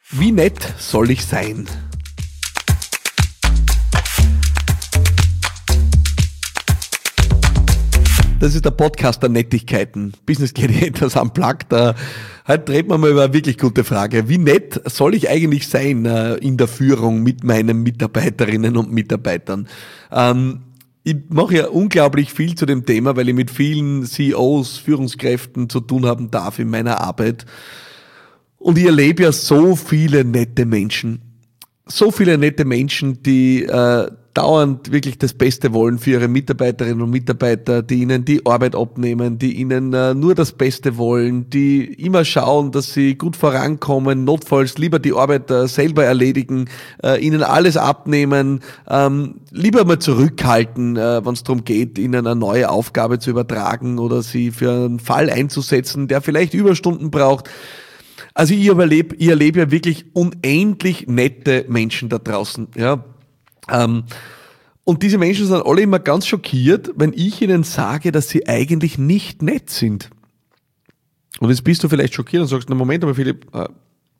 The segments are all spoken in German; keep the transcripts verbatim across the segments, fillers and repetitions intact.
Wie nett soll ich sein? Das ist der Podcast der Nettigkeiten. Business Gladiators Unplugged. Äh, heute reden wir mal über eine wirklich gute Frage. Wie nett soll ich eigentlich sein äh, in der Führung mit meinen Mitarbeiterinnen und Mitarbeitern? Ähm, ich mache ja unglaublich viel zu dem Thema, weil ich mit vielen C E Os, Führungskräften zu tun haben darf in meiner Arbeit. Und ich erlebe ja so viele nette Menschen. So viele nette Menschen, die äh, dauernd wirklich das Beste wollen für ihre Mitarbeiterinnen und Mitarbeiter, die ihnen die Arbeit abnehmen, die ihnen äh, nur das Beste wollen, die immer schauen, dass sie gut vorankommen, notfalls lieber die Arbeit äh, selber erledigen, äh, ihnen alles abnehmen, ähm, lieber mal zurückhalten, äh, wenn es darum geht, ihnen eine neue Aufgabe zu übertragen oder sie für einen Fall einzusetzen, der vielleicht Überstunden braucht. Also ich erlebe, ich erlebe ja wirklich unendlich nette Menschen da draußen, ja. Ähm, und diese Menschen sind alle immer ganz schockiert, wenn ich ihnen sage, dass sie eigentlich nicht nett sind. Und jetzt bist du vielleicht schockiert und sagst, na Moment, aber Philipp, äh,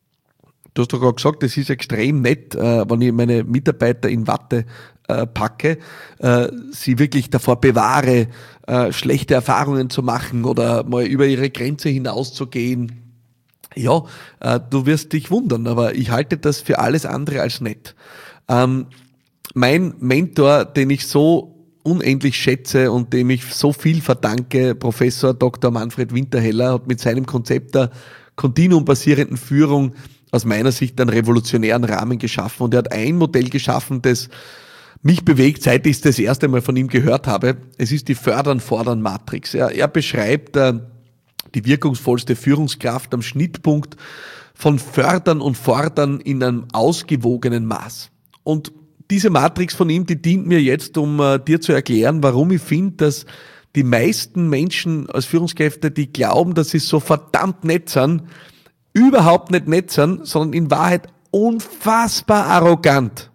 du hast doch gerade gesagt, das ist extrem nett, äh, wenn ich meine Mitarbeiter in Watte äh, packe, äh, sie wirklich davor bewahre, äh, schlechte Erfahrungen zu machen oder mal über ihre Grenze hinauszugehen. Ja, äh, du wirst dich wundern, aber ich halte das für alles andere als nett. Ähm, mein Mentor, den ich so unendlich schätze und dem ich so viel verdanke, Professor Doktor Manfred Winterheller, hat mit seinem Konzept der kontinuumbasierenden Führung aus meiner Sicht einen revolutionären Rahmen geschaffen. Und er hat ein Modell geschaffen, das mich bewegt, seit ich es das erste Mal von ihm gehört habe. Es ist die Fördern-Fordern-Matrix. Er, er beschreibt äh, die wirkungsvollste Führungskraft am Schnittpunkt von Fördern und Fordern in einem ausgewogenen Maß. Und diese Matrix von ihm, die dient mir jetzt, um uh, dir zu erklären, warum ich finde, dass die meisten Menschen als Führungskräfte, die glauben, dass sie so verdammt nett sind, überhaupt nicht nett sind, sondern in Wahrheit unfassbar arrogant.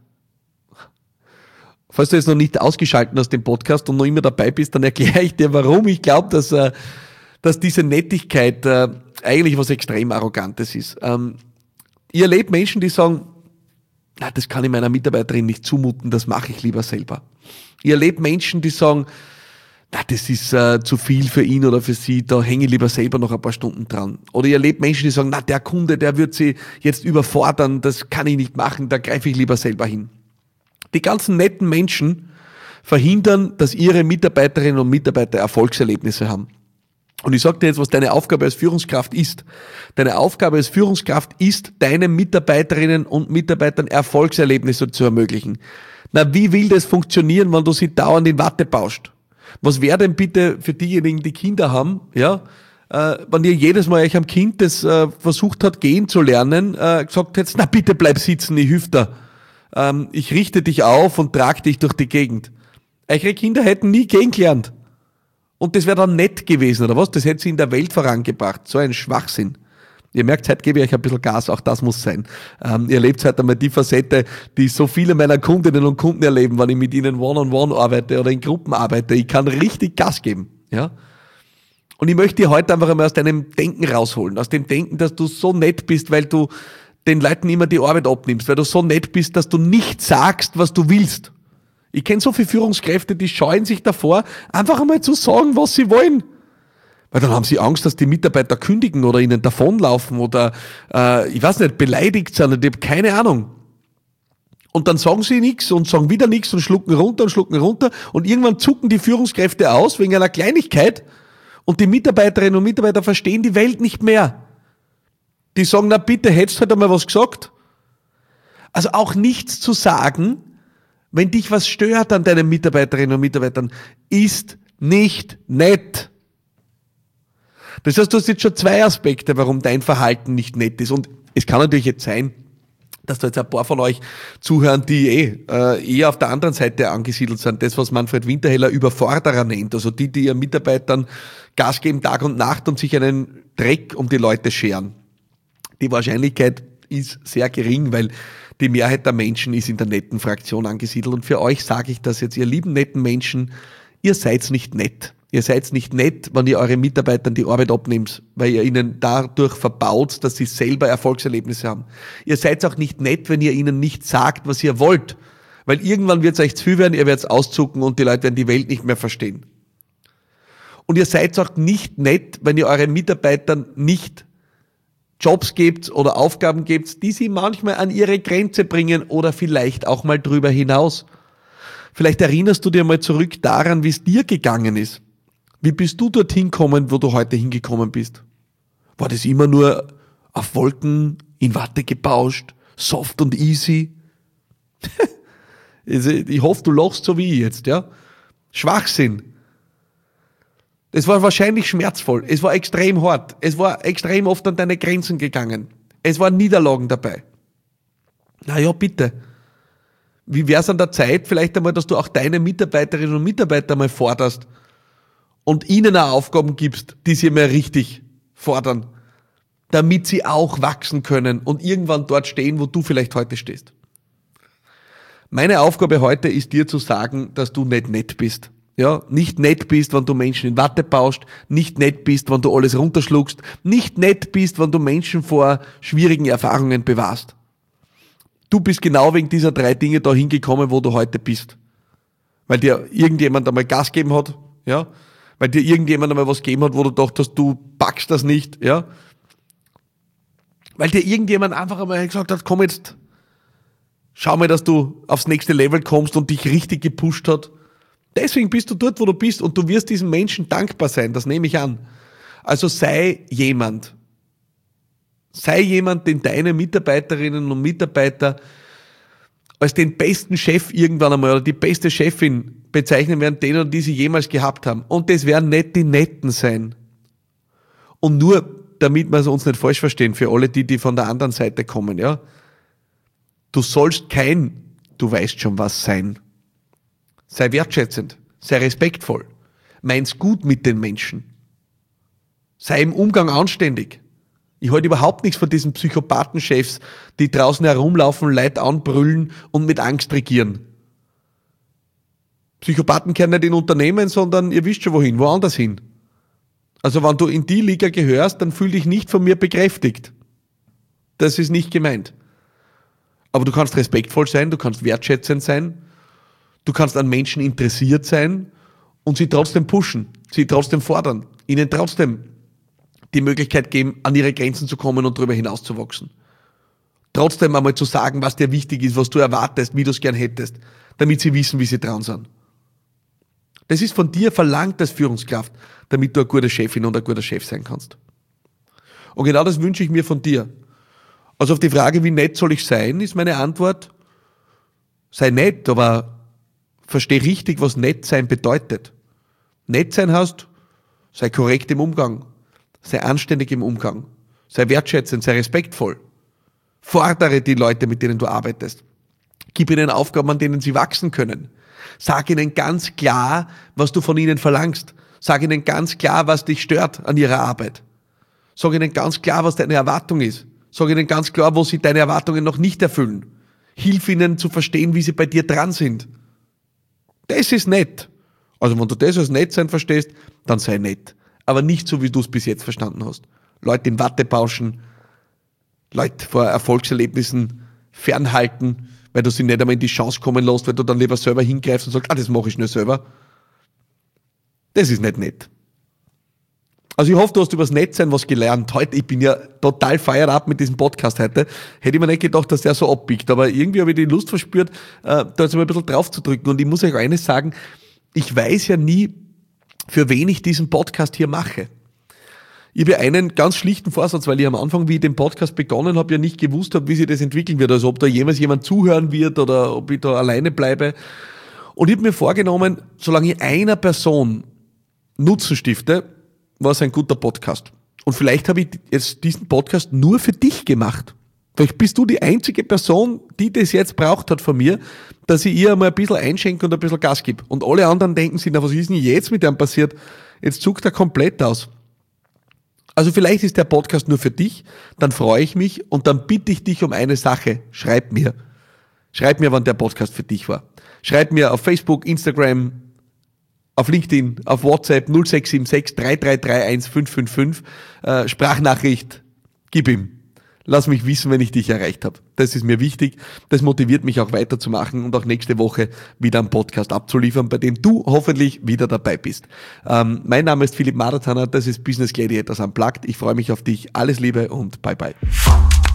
Falls du jetzt noch nicht ausgeschaltet hast den Podcast und noch immer dabei bist, dann erkläre ich dir, warum ich glaube, dass, uh, dass diese Nettigkeit uh, eigentlich was extrem Arrogantes ist. Ähm, ihr erlebt Menschen, die sagen, na, das kann ich meiner Mitarbeiterin nicht zumuten, das mache ich lieber selber. Ihr erlebt Menschen, die sagen, na, das ist äh, zu viel für ihn oder für sie, da hänge ich lieber selber noch ein paar Stunden dran. Oder ihr erlebt Menschen, die sagen, na, der Kunde, der wird sie jetzt überfordern, das kann ich nicht machen, da greife ich lieber selber hin. Die ganzen netten Menschen verhindern, dass ihre Mitarbeiterinnen und Mitarbeiter Erfolgserlebnisse haben. Und ich sage dir jetzt, was deine Aufgabe als Führungskraft ist. Deine Aufgabe als Führungskraft ist, deinen Mitarbeiterinnen und Mitarbeitern Erfolgserlebnisse zu ermöglichen. Na, wie will das funktionieren, wenn du sie dauernd in Watte bauscht? Was wäre denn bitte für diejenigen, die Kinder haben, ja, äh, wenn ihr jedes Mal euch am Kind, das äh, versucht hat, gehen zu lernen, äh, gesagt hättet, na bitte bleib sitzen, ich hilf dir. Ähm, ich richte dich auf und trage dich durch die Gegend. Eure Kinder hätten nie gehen gelernt. Und das wäre dann nett gewesen, oder was? Das hätte sie in der Welt vorangebracht. So ein Schwachsinn. Ihr merkt, heute gebe ich euch ein bisschen Gas, auch das muss sein. Ähm, ihr erlebt heute einmal die Facette, die so viele meiner Kundinnen und Kunden erleben, wenn ich mit ihnen one-on-one arbeite oder in Gruppen arbeite. Ich kann richtig Gas geben. Ja. Und ich möchte dich heute einfach einmal aus deinem Denken rausholen. Aus dem Denken, dass du so nett bist, weil du den Leuten immer die Arbeit abnimmst. Weil du so nett bist, dass du nicht sagst, was du willst. Ich kenne so viele Führungskräfte, die scheuen sich davor, einfach einmal zu sagen, was sie wollen. Weil dann haben sie Angst, dass die Mitarbeiter kündigen oder ihnen davonlaufen oder, äh, ich weiß nicht, beleidigt sind. Ich habe keine Ahnung. Und dann sagen sie nichts und sagen wieder nichts und schlucken runter und schlucken runter und irgendwann zucken die Führungskräfte aus wegen einer Kleinigkeit und die Mitarbeiterinnen und Mitarbeiter verstehen die Welt nicht mehr. Die sagen, na bitte, hättest du halt einmal was gesagt? Also auch nichts zu sagen, wenn dich was stört an deinen Mitarbeiterinnen und Mitarbeitern, ist nicht nett. Das heißt, du hast jetzt schon zwei Aspekte, warum dein Verhalten nicht nett ist. Und es kann natürlich jetzt sein, dass da jetzt ein paar von euch zuhören, die eh äh, eher auf der anderen Seite angesiedelt sind. Das, was Manfred Winterheller Überforderer nennt. Also die, die ihren Mitarbeitern Gas geben Tag und Nacht und sich einen Dreck um die Leute scheren. Die Wahrscheinlichkeit ist sehr gering, weil die Mehrheit der Menschen ist in der netten Fraktion angesiedelt. Und für euch sage ich das jetzt, ihr lieben netten Menschen, ihr seid nicht nett. Ihr seid nicht nett, wenn ihr euren Mitarbeitern die Arbeit abnehmt, weil ihr ihnen dadurch verbaut, dass sie selber Erfolgserlebnisse haben. Ihr seid auch nicht nett, wenn ihr ihnen nicht sagt, was ihr wollt, weil irgendwann wird es euch zu viel werden, ihr werdet auszucken und die Leute werden die Welt nicht mehr verstehen. Und ihr seid auch nicht nett, wenn ihr euren Mitarbeitern nicht Jobs gebt oder Aufgaben gebt, die sie manchmal an ihre Grenze bringen oder vielleicht auch mal drüber hinaus. Vielleicht erinnerst du dir mal zurück daran, wie es dir gegangen ist. Wie bist du dorthin gekommen, wo du heute hingekommen bist? War das immer nur auf Wolken, in Watte gebauscht, soft und easy? Ich hoffe, du lachst so wie ich jetzt, ja? Schwachsinn. Es war wahrscheinlich schmerzvoll, es war extrem hart, es war extrem oft an deine Grenzen gegangen. Es waren Niederlagen dabei. Na ja, bitte. Wie wär's an der Zeit, vielleicht einmal, dass du auch deine Mitarbeiterinnen und Mitarbeiter mal forderst und ihnen auch Aufgaben gibst, die sie mal richtig fordern, damit sie auch wachsen können und irgendwann dort stehen, wo du vielleicht heute stehst. Meine Aufgabe heute ist dir zu sagen, dass du nicht nett bist. Ja, nicht nett bist, wenn du Menschen in Watte baust, nicht nett bist, wenn du alles runterschluckst, nicht nett bist, wenn du Menschen vor schwierigen Erfahrungen bewahrst. Du bist genau wegen dieser drei Dinge da hingekommen, wo du heute bist. Weil dir irgendjemand einmal Gas gegeben hat, ja, weil dir irgendjemand einmal was gegeben hat, wo du dachtest, du packst das nicht, ja, weil dir irgendjemand einfach einmal gesagt hat, komm jetzt, schau mal, dass du aufs nächste Level kommst und dich richtig gepusht hat. Deswegen bist du dort, wo du bist und du wirst diesen Menschen dankbar sein, das nehme ich an. Also sei jemand. Sei jemand, den deine Mitarbeiterinnen und Mitarbeiter als den besten Chef irgendwann einmal oder die beste Chefin bezeichnen werden, den oder die sie jemals gehabt haben. Und das werden nicht die Netten sein. Und nur, damit wir uns nicht falsch verstehen, für alle die, die von der anderen Seite kommen, ja. Du sollst kein, du weißt schon was sein. Sei wertschätzend, sei respektvoll, mein's gut mit den Menschen. Sei im Umgang anständig. Ich halte überhaupt nichts von diesen Psychopathenchefs, die draußen herumlaufen, Leute anbrüllen und mit Angst regieren. Psychopathen kehren nicht in Unternehmen, sondern ihr wisst schon wohin, woanders hin. Also wenn du in die Liga gehörst, dann fühl dich nicht von mir bekräftigt. Das ist nicht gemeint. Aber du kannst respektvoll sein, du kannst wertschätzend sein, du kannst an Menschen interessiert sein und sie trotzdem pushen, sie trotzdem fordern, ihnen trotzdem die Möglichkeit geben, an ihre Grenzen zu kommen und darüber hinaus zu wachsen. Trotzdem einmal zu sagen, was dir wichtig ist, was du erwartest, wie du es gern hättest, damit sie wissen, wie sie dran sind. Das ist von dir verlangt als Führungskraft, damit du eine gute Chefin und ein guter Chef sein kannst. Und genau das wünsche ich mir von dir. Also auf die Frage, wie nett soll ich sein, ist meine Antwort, sei nett, aber versteh richtig, was nett sein bedeutet. Nett sein heißt, sei korrekt im Umgang, sei anständig im Umgang, sei wertschätzend, sei respektvoll. Fordere die Leute, mit denen du arbeitest. Gib ihnen Aufgaben, an denen sie wachsen können. Sag ihnen ganz klar, was du von ihnen verlangst. Sag ihnen ganz klar, was dich stört an ihrer Arbeit. Sag ihnen ganz klar, was deine Erwartung ist. Sag ihnen ganz klar, wo sie deine Erwartungen noch nicht erfüllen. Hilf ihnen zu verstehen, wie sie bei dir dran sind. Das ist nett. Also wenn du das als nett sein verstehst, dann sei nett. Aber nicht so, wie du es bis jetzt verstanden hast. Leute in Watte bauschen, Leute vor Erfolgserlebnissen fernhalten, weil du sie nicht einmal in die Chance kommen lässt, weil du dann lieber selber hingreifst und sagst, ah, das mache ich nur selber. Das ist nicht nett. Also ich hoffe, du hast über das Nettsein was gelernt. Heute, ich bin ja total fired up mit diesem Podcast heute. Hätte ich mir nicht gedacht, dass der so abbiegt, aber irgendwie habe ich die Lust verspürt, da jetzt mal ein bisschen drauf zu drücken. Und ich muss euch eines sagen, ich weiß ja nie, für wen ich diesen Podcast hier mache. Ich habe ja einen ganz schlichten Vorsatz, weil ich am Anfang, wie ich den Podcast begonnen habe, ja nicht gewusst habe, wie sich das entwickeln wird. Also ob da jemals jemand zuhören wird oder ob ich da alleine bleibe. Und ich habe mir vorgenommen, solange ich einer Person Nutzen stifte, war es ein guter Podcast. Und vielleicht habe ich jetzt diesen Podcast nur für dich gemacht. Vielleicht bist du die einzige Person, die das jetzt braucht hat von mir, dass ich ihr einmal ein bisschen einschenke und ein bisschen Gas gebe. Und alle anderen denken sich, na, was ist denn jetzt mit dem passiert? Jetzt zuckt er komplett aus. Also vielleicht ist der Podcast nur für dich, dann freue ich mich und dann bitte ich dich um eine Sache. Schreib mir. Schreib mir, wann der Podcast für dich war. Schreib mir auf Facebook, Instagram, auf LinkedIn, auf WhatsApp null sechs sieben sechs drei drei drei eins fünf fünf fünf, äh, Sprachnachricht, gib ihm. Lass mich wissen, wenn ich dich erreicht habe. Das ist mir wichtig. Das motiviert mich auch weiterzumachen und auch nächste Woche wieder einen Podcast abzuliefern, bei dem du hoffentlich wieder dabei bist. Ähm, mein Name ist Philipp Marathaner, das ist Business Gladiators Unplugged. Ich freue mich auf dich. Alles Liebe und bye bye.